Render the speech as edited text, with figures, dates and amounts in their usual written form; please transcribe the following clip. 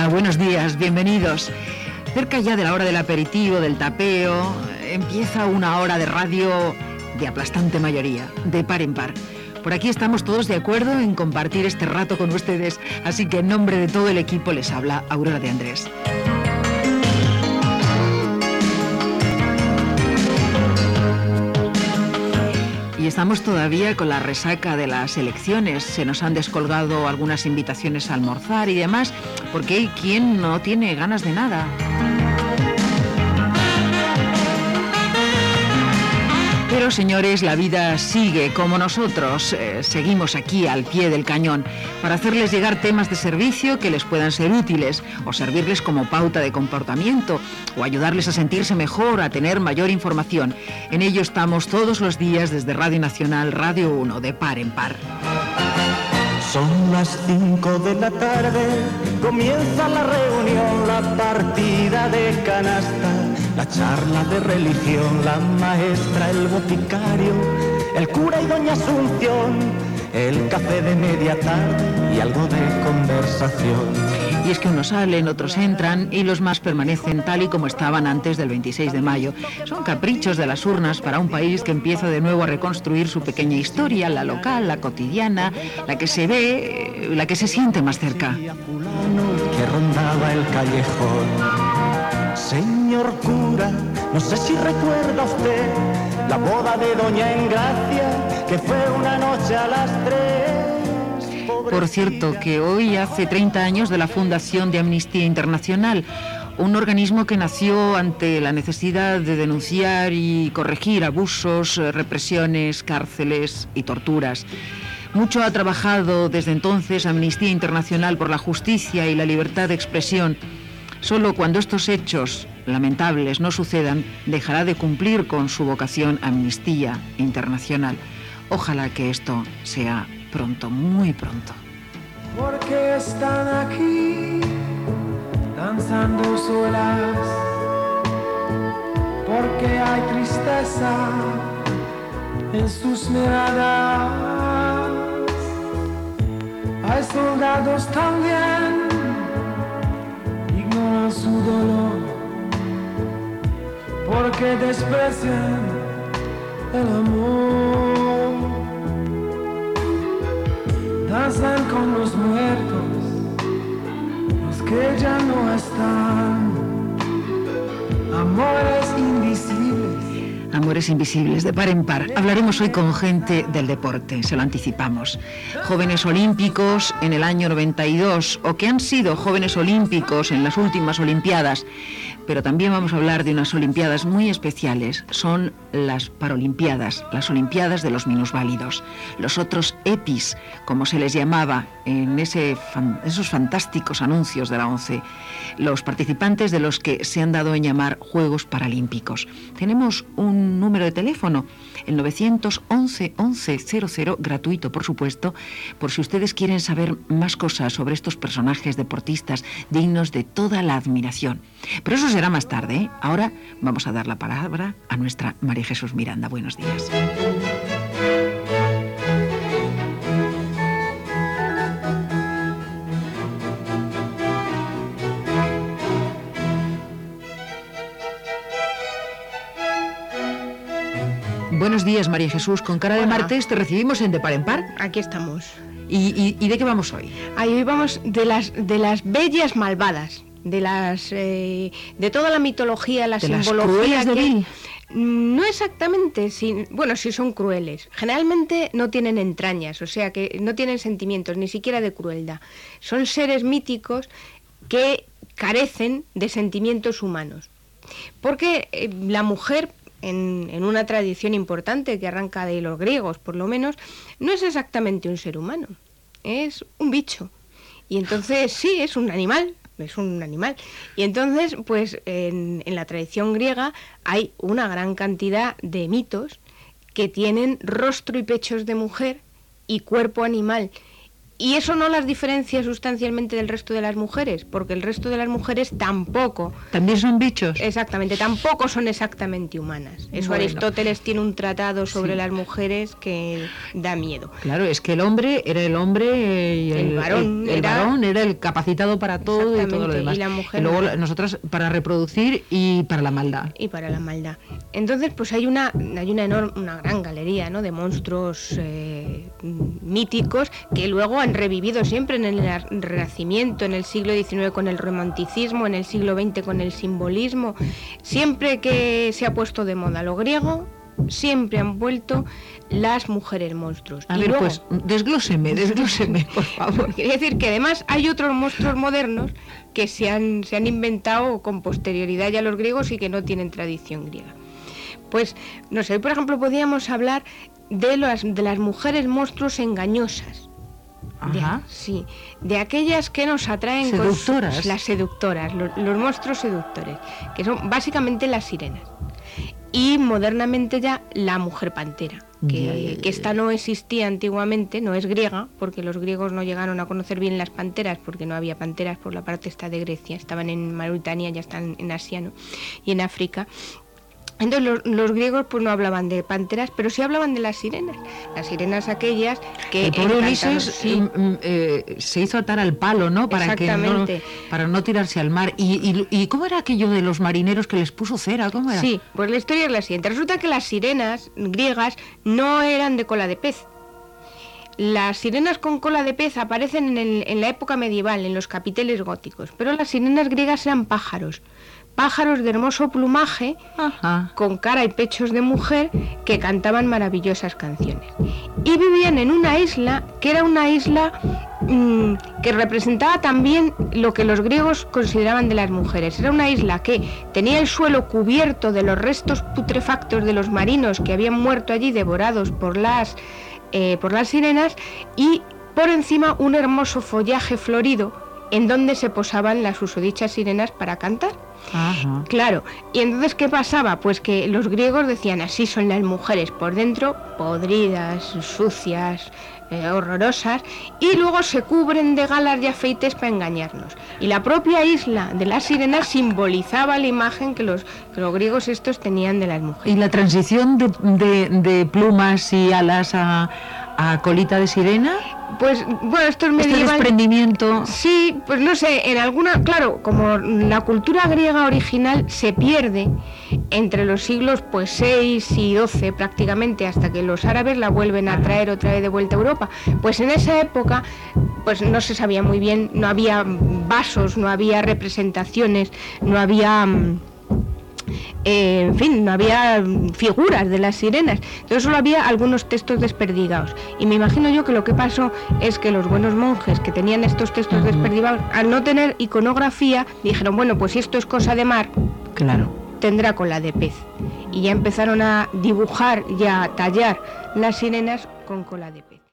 Hola, buenos días, bienvenidos. Cerca ya de la hora del aperitivo, del tapeo, empieza una hora de radio de aplastante mayoría, de par en par. Por aquí estamos todos de acuerdo en compartir este rato con ustedes, así que en nombre de todo el equipo les habla Aurora de Andrés. Y estamos todavía con la resaca de las elecciones. Se nos han descolgado algunas invitaciones a almorzar y demás, porque hay quien no tiene ganas de nada. Pero, señores, la vida sigue como nosotros. Seguimos aquí al pie del cañón para hacerles llegar temas de servicio que les puedan ser útiles o servirles como pauta de comportamiento o ayudarles a sentirse mejor, a tener mayor información. En ello estamos todos los días desde Radio Nacional, Radio 1, de par en par. Son las 5 de la tarde, comienza la reunión, la partida de canasta, la charla de religión, la maestra, el boticario, el cura y doña Asunción, el café de media tarde y algo de conversación. Y es que unos salen, otros entran y los más permanecen tal y como estaban antes del 26 de mayo. Son caprichos de las urnas para un país que empieza de nuevo a reconstruir su pequeña historia, la local, la cotidiana, la que se ve, la que se siente más cerca. Que rondaba el callejón. Señor cura, no sé si recuerda usted la boda de doña Engracia, que fue una noche a las 3. Por cierto, que hoy hace 30 años de la fundación de Amnistía Internacional, un organismo que nació ante la necesidad de denunciar y corregir abusos, represiones, cárceles y torturas. Mucho ha trabajado desde entonces Amnistía Internacional por la justicia y la libertad de expresión. Solo cuando estos hechos lamentables no sucedan, dejará de cumplir con su vocación Amnistía Internacional. Ojalá que esto sea pronto, muy pronto. Porque están aquí danzando solas, porque hay tristeza en sus miradas, hay soldados también, ignoran su dolor, porque desprecian el amor. Danzan con los muertos, los que ya no están. Amores invisibles. Amores invisibles, de par en par. Hablaremos hoy con gente del deporte, se lo anticipamos. Jóvenes olímpicos en el año 92, o que han sido jóvenes olímpicos en las últimas Olimpiadas. Pero también vamos a hablar de unas Olimpiadas muy especiales. Son las Paralimpiadas, las Olimpiadas de los minusválidos. Los otros EPIs, como se les llamaba en esos fantásticos anuncios de la ONCE. Los participantes de los que se han dado en llamar Juegos Paralímpicos. Tenemos un número de teléfono, el 911 1100, gratuito por supuesto, por si ustedes quieren saber más cosas sobre estos personajes deportistas dignos de toda la admiración. Pero eso será más tarde, ¿eh? Ahora vamos a dar la palabra a nuestra María Jesús Miranda. Buenos días. Buenos días, María Jesús. Con cara de Hola. martes te recibimos en De Par en Par. Aquí estamos. ¿Y de qué vamos hoy? Hoy vamos de las bellas malvadas, de toda la mitología, la ¿De las simbología crueles de Vil? No exactamente, sí son crueles. Generalmente no tienen entrañas, o sea que no tienen sentimientos, ni siquiera de crueldad. Son seres míticos que carecen de sentimientos humanos. Porque la mujer, en una tradición importante que arranca de los griegos, por lo menos, no es exactamente un ser humano, es un bicho. Y entonces sí, es un animal. Y entonces, pues en la tradición griega hay una gran cantidad de mitos que tienen rostro y pechos de mujer y cuerpo animal. Y eso no las diferencia sustancialmente del resto de las mujeres, porque el resto de las mujeres tampoco... ¿También son bichos? Exactamente, tampoco son exactamente humanas. Eso Bueno. Aristóteles tiene un tratado sobre Sí. las mujeres que da miedo. Claro, es que el hombre era el hombre y El varón el era- varón era el capacitado para todo y todo lo Exactamente, demás. y la mujer luego no. nosotras para reproducir y para la maldad. Y para la maldad. Entonces, pues hay una gran galería, ¿no?, de monstruos míticos que luego han revivido siempre en el Renacimiento, en el siglo XIX con el romanticismo, en el siglo XX con el simbolismo. Siempre que se ha puesto de moda lo griego, siempre han vuelto las mujeres monstruos. A Y ver, luego, pues desglóseme, por favor. quería decir que además hay otros monstruos modernos que se han inventado con posterioridad ya a los griegos y que no tienen tradición griega. Pues, no sé, por ejemplo, podríamos hablar de las mujeres monstruos engañosas. Ajá. Sí, de aquellas que nos atraen Seductoras. las seductoras, los monstruos seductores, que son básicamente las sirenas. Y modernamente ya la mujer pantera, que esta no existía antiguamente, no es griega, porque los griegos no llegaron a conocer bien las panteras, porque no había panteras por la parte esta de Grecia, estaban en Mauritania, ya están en Asia, ¿no?, y en África. Entonces los griegos pues no hablaban de panteras, pero sí hablaban de las sirenas aquellas que El pobre encantaron- Ulises sí, se hizo atar al palo, ¿no? Exactamente. Para no tirarse al mar. ¿Y cómo era aquello de los marineros que les puso cera? ¿Cómo era? sí, pues la historia es la siguiente. Resulta que las sirenas griegas no eran de cola de pez. Las sirenas con cola de pez aparecen en la época medieval, en los capiteles góticos, pero las sirenas griegas eran pájaros de hermoso plumaje, Ajá. con cara y pechos de mujer, que cantaban maravillosas canciones. Y vivían en una isla que era una isla que representaba también lo que los griegos consideraban de las mujeres. Era una isla que tenía el suelo cubierto de los restos putrefactos de los marinos que habían muerto allí devorados por las sirenas, y por encima un hermoso follaje florido en donde se posaban las susodichas sirenas para cantar. Ajá. Claro, y entonces ¿qué pasaba? Pues que los griegos decían, así son las mujeres por dentro, podridas, sucias, horrorosas, y luego se cubren de galas y afeites para engañarnos. Y la propia isla de las sirenas simbolizaba la imagen que los griegos estos tenían de las mujeres. ¿Y la transición de plumas y alas a colita de sirena? Pues bueno, esto es Este medieval. desprendimiento. Sí, pues no sé, en alguna, claro, como la cultura griega original se pierde entre los siglos pues 6 y 12 prácticamente, hasta que los árabes la vuelven a traer otra vez de vuelta a Europa. Pues en esa época pues no se sabía muy bien, no había vasos, no había representaciones, no había en fin, no había figuras de las sirenas, entonces solo había algunos textos desperdigados. Y me imagino yo que lo que pasó es que los buenos monjes que tenían estos textos desperdigados, al no tener iconografía, dijeron, bueno, pues si esto es cosa de mar, Claro. tendrá cola de pez. Y ya empezaron a dibujar y a tallar las sirenas con cola de pez.